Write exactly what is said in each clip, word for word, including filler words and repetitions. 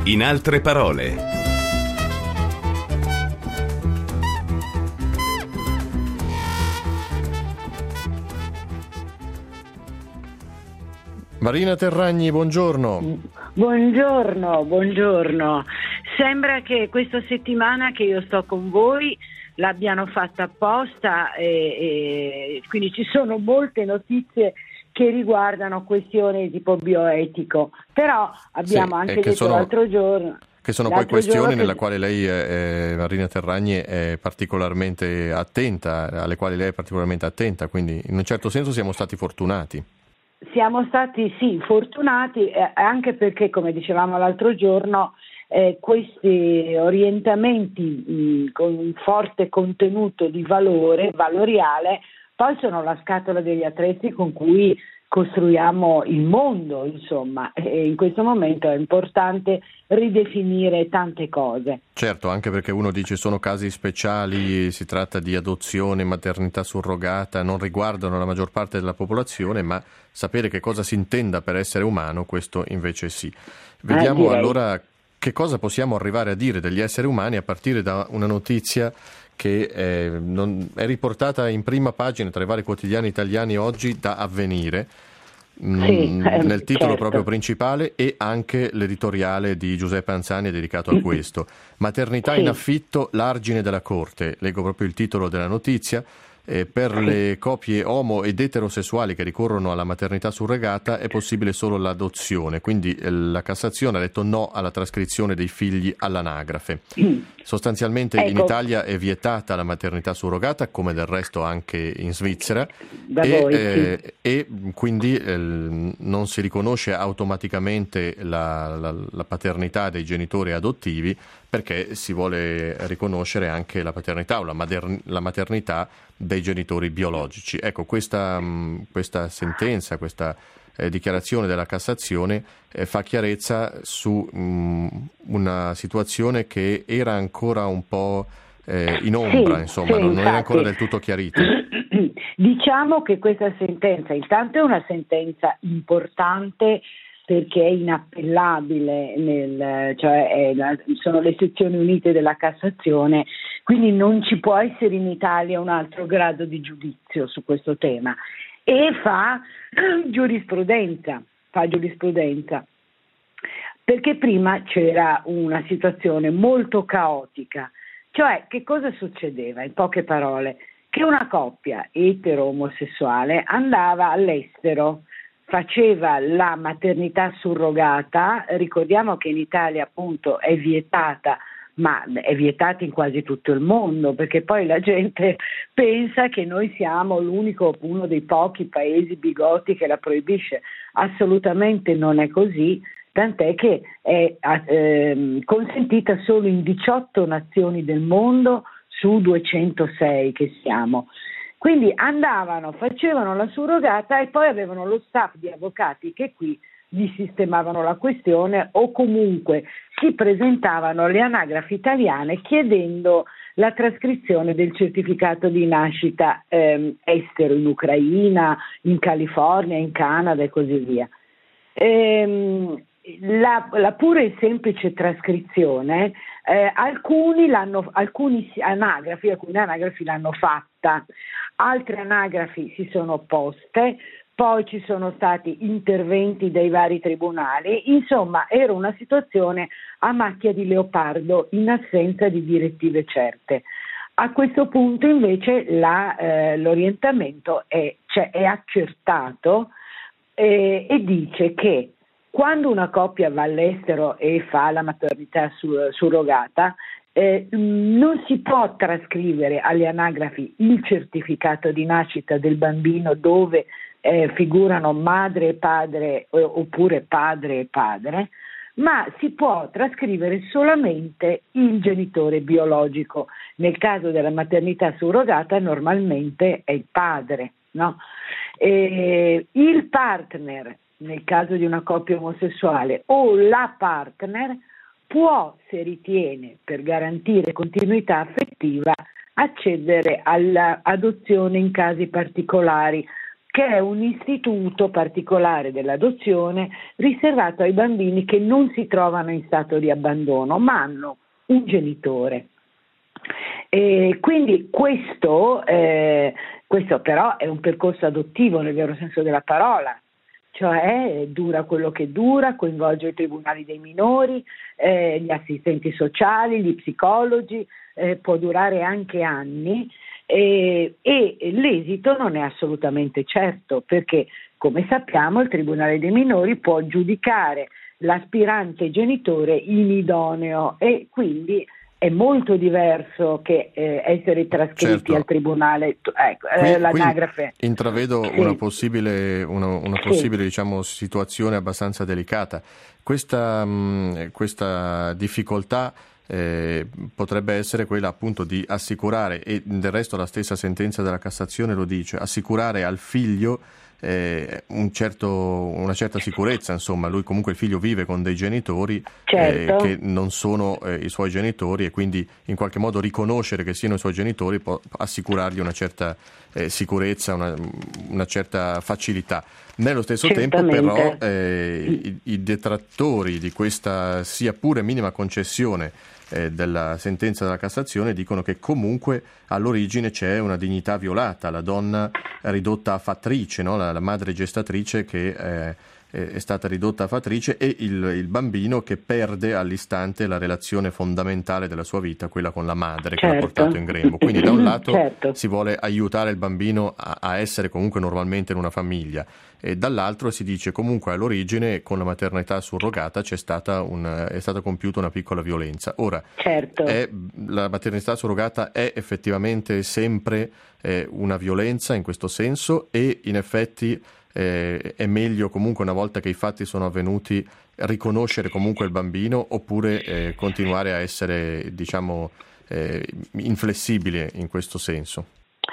In altre parole. Marina Terragni, buongiorno. Buongiorno, buongiorno. Sembra che questa settimana che io sto con voi l'abbiano fatta apposta e, e quindi ci sono molte notizie che riguardano questioni di tipo bioetico, però abbiamo sì, anche che detto sono, l'altro giorno che sono poi l'altro questioni nella che... quale lei, eh, Marina Terragni, è particolarmente attenta, alle quali lei è particolarmente attenta, quindi in un certo senso siamo stati fortunati. Siamo stati sì fortunati, eh, anche perché, come dicevamo l'altro giorno, eh, questi orientamenti mh, con un forte contenuto di valore, valoriale, poi sono la scatola degli attrezzi con cui costruiamo il mondo, insomma, e in questo momento è importante ridefinire tante cose. Certo, anche perché uno dice sono casi speciali, si tratta di adozione, maternità surrogata, non riguardano la maggior parte della popolazione, ma sapere che cosa si intenda per essere umano, questo invece sì. Vediamo eh, allora che cosa possiamo arrivare a dire degli esseri umani a partire da una notizia che è, non, è riportata in prima pagina tra i vari quotidiani italiani oggi da Avvenire, sì, mh, eh, nel titolo certo. proprio principale, e anche l'editoriale di Giuseppe Anzani è dedicato a questo. Maternità sì. in affitto, l'argine della corte. Leggo proprio il titolo della notizia. Eh, per le coppie omo ed eterosessuali che ricorrono alla maternità surrogata è possibile solo l'adozione, quindi eh, la Cassazione ha detto no alla trascrizione dei figli all'anagrafe. Sostanzialmente ecco. In Italia è vietata la maternità surrogata, come del resto anche in Svizzera, da e, voi, eh, sì. e quindi eh, non si riconosce automaticamente la, la, la paternità dei genitori adottivi, perché si vuole riconoscere anche la paternità o la, mater- la maternità dei genitori biologici. Ecco, questa, mh, questa sentenza, questa eh, dichiarazione della Cassazione eh, fa chiarezza su mh, una situazione che era ancora un po' eh, in ombra, sì, insomma, sì, non, non era infatti. ancora del tutto chiarita. Diciamo che questa sentenza, intanto è una sentenza importante perché è inappellabile, nel, cioè è la, sono le sezioni unite della Cassazione, quindi non ci può essere in Italia un altro grado di giudizio su questo tema, e fa giurisprudenza, fa giurisprudenza, perché prima c'era una situazione molto caotica, cioè che cosa succedeva, in poche parole, che una coppia etero-omosessuale andava all'estero, faceva la maternità surrogata. Ricordiamo che in Italia appunto è vietata, ma è vietata in quasi tutto il mondo, perché poi la gente pensa che noi siamo l'unico, uno dei pochi paesi bigotti che la proibisce. Assolutamente non è così, tant'è che è eh, consentita solo in diciotto nazioni del mondo su duecentosei che siamo. Quindi andavano, facevano la surrogata e poi avevano lo staff di avvocati che qui gli sistemavano la questione, o comunque si presentavano alle anagrafi italiane chiedendo la trascrizione del certificato di nascita ehm, estero, in Ucraina, in California, in Canada e così via. Ehm, la, la pura e semplice trascrizione, eh, alcuni l'hanno, alcuni anagrafi, alcune anagrafi l'hanno fatta, altre anagrafi si sono opposte, poi ci sono stati interventi dai vari tribunali, insomma era una situazione a macchia di leopardo in assenza di direttive certe. A questo punto invece la, eh, l'orientamento è, cioè, è accertato eh, e dice che quando una coppia va all'estero e fa la maternità sur- surrogata, eh, non si può trascrivere alle anagrafi il certificato di nascita del bambino dove eh, figurano madre e padre eh, oppure padre e padre, ma si può trascrivere solamente il genitore biologico. Nel caso della maternità surrogata normalmente è il padre, no? E il partner, nel caso di una coppia omosessuale, o la partner può, se ritiene, per garantire continuità affettiva, accedere all'adozione in casi particolari, che è un istituto particolare dell'adozione riservato ai bambini che non si trovano in stato di abbandono, ma hanno un genitore. E quindi questo, eh, questo però è un percorso adottivo nel vero senso della parola, cioè dura quello che dura, coinvolge i tribunali dei minori, eh, gli assistenti sociali, gli psicologi, eh, può durare anche anni, eh, e l'esito non è assolutamente certo, perché come sappiamo il tribunale dei minori può giudicare l'aspirante genitore inidoneo e quindi è molto diverso che eh, essere trascritti Certo. al tribunale, ecco, Qui, eh, l'anagrafe. qui intravedo Sì. una possibile, una, una Sì. possibile diciamo, situazione abbastanza delicata. Questa, mh, questa difficoltà eh, potrebbe essere quella appunto di assicurare, e del resto la stessa sentenza della Cassazione lo dice, assicurare al figlio Eh, un certo, una certa sicurezza, insomma, lui comunque il figlio vive con dei genitori Certo. eh, che non sono eh, i suoi genitori, e quindi in qualche modo riconoscere che siano i suoi genitori può assicurargli una certa eh, sicurezza, una, una certa facilità. Nello stesso tempo però eh, i, i detrattori di questa sia pure minima concessione eh, della sentenza della Cassazione dicono che comunque all'origine c'è una dignità violata, la donna ridotta a fattrice, no? la, la madre gestatrice che eh, è stata ridotta a fattrice, e il, il bambino che perde all'istante la relazione fondamentale della sua vita, quella con la madre, certo. che l'ha portato in grembo. Quindi da un lato certo. si vuole aiutare il bambino a, a essere comunque normalmente in una famiglia, e dall'altro si dice comunque all'origine con la maternità surrogata c'è stata un, è stata compiuta una piccola violenza. Ora, certo. è, la maternità surrogata è effettivamente sempre eh, una violenza in questo senso, e in effetti Eh, è meglio comunque, una volta che i fatti sono avvenuti, riconoscere comunque il bambino, oppure eh, continuare a essere, diciamo, eh, inflessibile in questo senso?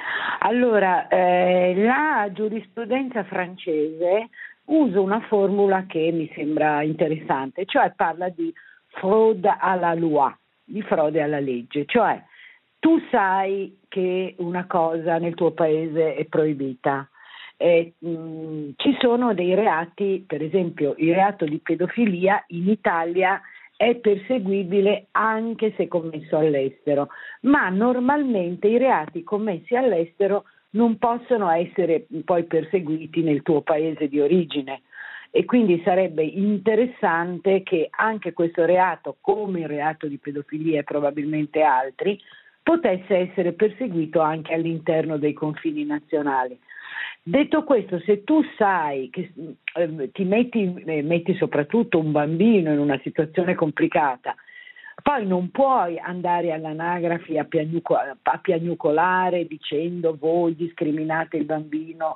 Allora, eh, la giurisprudenza francese usa una formula che mi sembra interessante, cioè parla di fraude à la loi, di frode alla legge, cioè tu sai che una cosa nel tuo paese è proibita. Eh, mh, ci sono dei reati, per esempio il reato di pedofilia in Italia è perseguibile anche se commesso all'estero, ma normalmente i reati commessi all'estero non possono essere poi perseguiti nel tuo paese di origine, e quindi sarebbe interessante che anche questo reato, come il reato di pedofilia e probabilmente altri, potesse essere perseguito anche all'interno dei confini nazionali. Detto questo, se tu sai che eh, ti metti, eh, metti soprattutto un bambino in una situazione complicata, poi non puoi andare all'anagrafe a, piagnuco, a piagnucolare dicendo voi discriminate il bambino,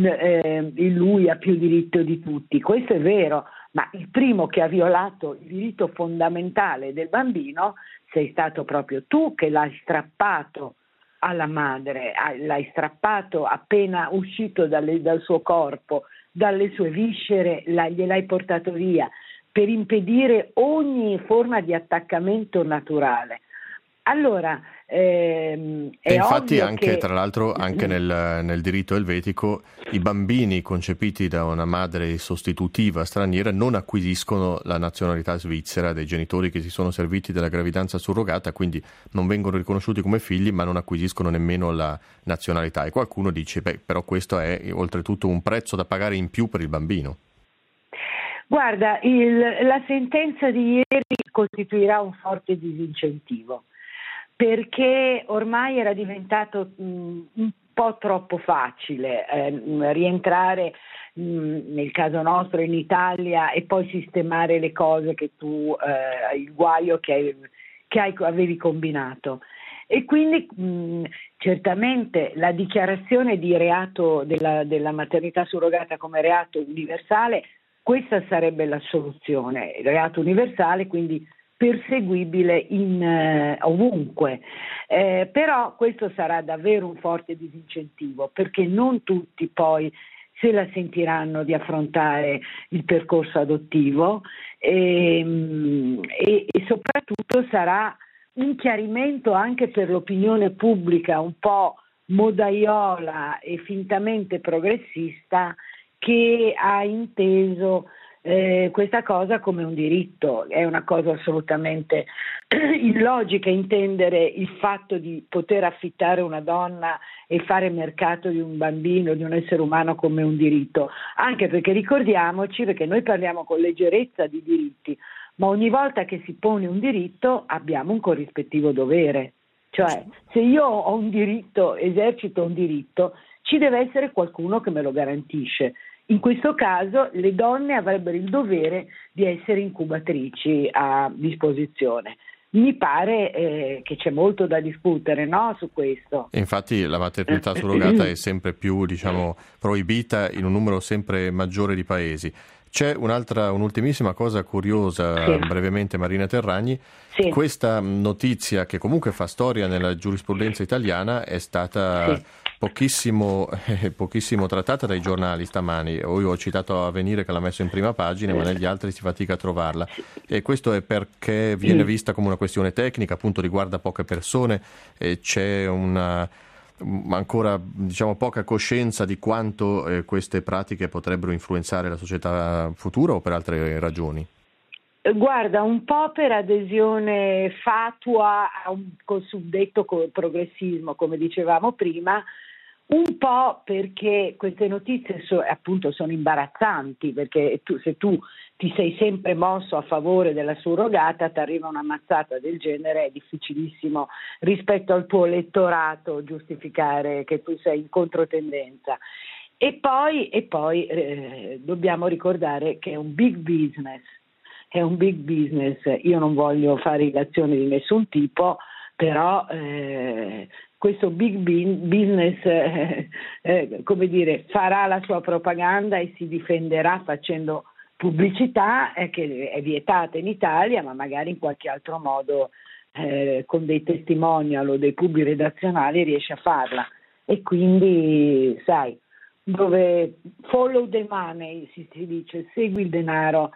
eh, lui ha più diritto di tutti. Questo è vero, ma il primo che ha violato il diritto fondamentale del bambino sei stato proprio tu, che l'hai strappato alla madre, l'hai strappato appena uscito dalle, dal suo corpo, dalle sue viscere, la, gliel'hai portato via per impedire ogni forma di attaccamento naturale. Allora, ehm, è e infatti ovvio anche, che... tra l'altro, anche nel, nel diritto elvetico i bambini concepiti da una madre sostitutiva straniera non acquisiscono la nazionalità svizzera dei genitori che si sono serviti della gravidanza surrogata, quindi non vengono riconosciuti come figli, ma non acquisiscono nemmeno la nazionalità. E qualcuno dice, beh, però questo è oltretutto un prezzo da pagare in più per il bambino. Guarda, il, la sentenza di ieri costituirà un forte disincentivo, perché ormai era diventato mh, un po' troppo facile eh, rientrare mh, nel caso nostro in Italia e poi sistemare le cose che tu, eh, il guaio che, hai, che hai, avevi combinato. E quindi mh, certamente la dichiarazione di reato della, della maternità surrogata come reato universale, questa sarebbe la soluzione, il reato universale, quindi perseguibile in, eh, ovunque, eh, però questo sarà davvero un forte disincentivo, perché non tutti poi se la sentiranno di affrontare il percorso adottivo e, e, e soprattutto sarà un chiarimento anche per l'opinione pubblica un po' modaiola e fintamente progressista che ha inteso eh, questa cosa come un diritto. È una cosa assolutamente illogica intendere il fatto di poter affittare una donna e fare mercato di un bambino, di un essere umano come un diritto, anche perché ricordiamoci, perché noi parliamo con leggerezza di diritti, ma ogni volta che si pone un diritto abbiamo un corrispettivo dovere. Cioè, se io ho un diritto, esercito un diritto, ci deve essere qualcuno che me lo garantisce. In questo caso le donne avrebbero il dovere di essere incubatrici a disposizione. Mi pare eh, che c'è molto da discutere, no, su questo. Infatti la maternità surrogata è sempre più, diciamo, proibita in un numero sempre maggiore di paesi. C'è un'altra, un'ultimissima cosa curiosa, sì. brevemente, Marina Terragni. Sì. Questa notizia, che comunque fa storia nella giurisprudenza italiana, è stata sì. pochissimo, eh, pochissimo trattata dai giornali stamani. Io ho citato Avvenire che l'ha messo in prima pagina, ma negli altri si fatica a trovarla. E questo è perché viene vista come una questione tecnica, appunto riguarda poche persone, e c'è una... ancora diciamo poca coscienza di quanto eh, queste pratiche potrebbero influenzare la società futura, o per altre ragioni? Guarda, un po' per adesione fatua a un cosiddetto progressismo, come dicevamo prima, un po' perché queste notizie so, appunto sono imbarazzanti, perché tu, se tu ti sei sempre mosso a favore della surrogata, ti arriva una mazzata del genere, è difficilissimo rispetto al tuo elettorato giustificare che tu sei in controtendenza. E poi, e poi eh, dobbiamo ricordare che è un big business, è un big business. Io non voglio fare ilazioni di nessun tipo, però eh, questo big business eh, eh, come dire, farà la sua propaganda e si difenderà facendo pubblicità eh, che è vietata in Italia, ma magari in qualche altro modo eh, con dei testimonial o dei pubblici redazionali riesce a farla. E quindi, sai, dove follow the money, si, si dice, segui il denaro,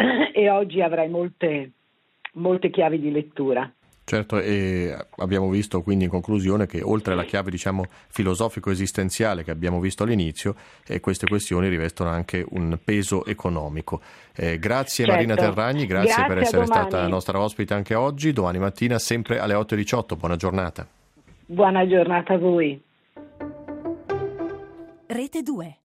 e oggi avrai molte, molte chiavi di lettura. Certo, e abbiamo visto quindi in conclusione che oltre alla chiave diciamo filosofico-esistenziale che abbiamo visto all'inizio, eh, queste questioni rivestono anche un peso economico. Eh, grazie certo. Marina Terragni, grazie, grazie per essere stata nostra ospite anche oggi. Domani mattina sempre alle otto e diciotto. Buona giornata. Buona giornata a voi. Rete due.